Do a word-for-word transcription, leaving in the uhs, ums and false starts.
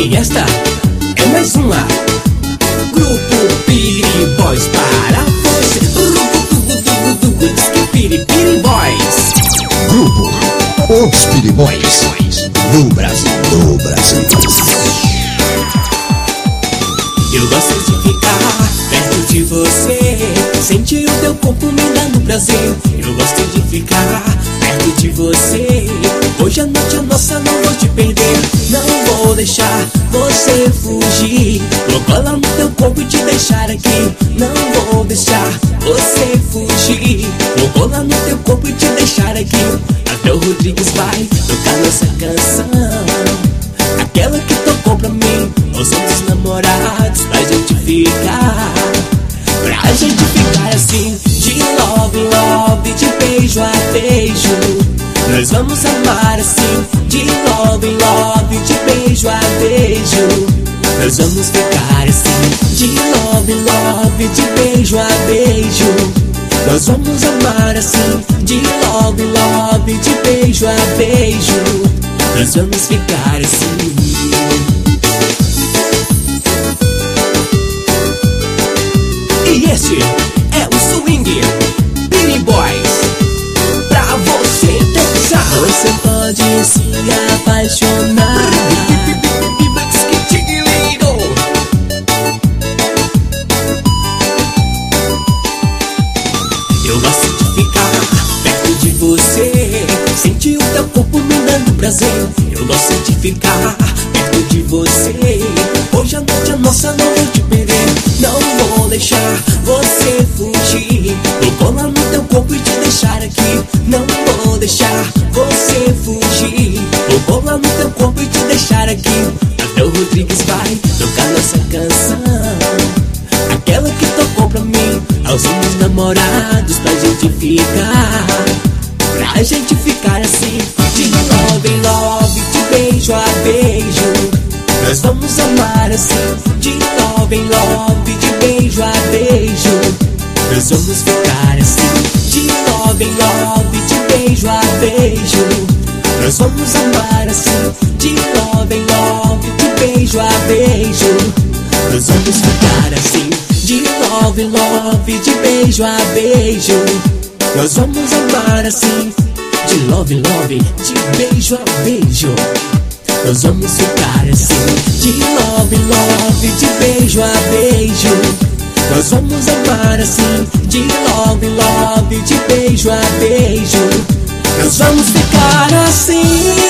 E esta é mais uma Grupo Piri Boys para você. Piri Piri Boys. Grupo Os Piri Boys do Brasil, do Brasil. Eu gosto de ficar perto de você, sentir o teu corpo me dando prazer. Eu gosto de ficar perto de você, hoje à noite a nossa não vou te perder. Não vou deixar você fugir, vou colar no teu corpo e te deixar aqui. Não vou deixar você fugir, vou colar no teu corpo e te deixar aqui. Até o Rodrigues vai tocar nossa canção, aquela que tocou pra mim, nós somos namorados pra gente ficar, pra gente ficar assim, de love em love, de beijo a beijo. Nós vamos amar assim, de love em love, de beijo a beijo. Nós vamos ficar assim, de love em love, de beijo a beijo. Nós vamos amar assim, de love em love, de beijo a beijo. Nós vamos ficar assim. E este é o swing Piri Boys pra você dançar. Você pode se apaixonar. Eu gosto de ficar perto de você, sentir o teu corpo me dando prazer. Eu gosto de ficar perto de você, hoje à noite a nossa não vou te perder. Não vou deixar você fugir, vou colar no teu corpo e te deixar aqui. Não vou deixar você fugir, vou colar no teu corpo e te deixar aqui. Até o Rodrigues vai tocar nossa canção, aquela que tocou pra mim, aos somos namorados pra gente ficar, pra gente ficar assim, de love em love, de beijo a beijo. Nós vamos amar assim, de love em love, de beijo a beijo. Nós vamos ficar assim, de love em love, de beijo a beijo. Nós vamos amar assim, de love em love, de beijo a beijo. Nós vamos ficar assim, de love em love, de beijo a beijo. Nós vamos amar assim, de love em love, de beijo a beijo. Nós vamos ficar assim, de love em love, de beijo a beijo. Nós vamos amar assim, de love em love, de beijo a beijo. Nós vamos ficar assim.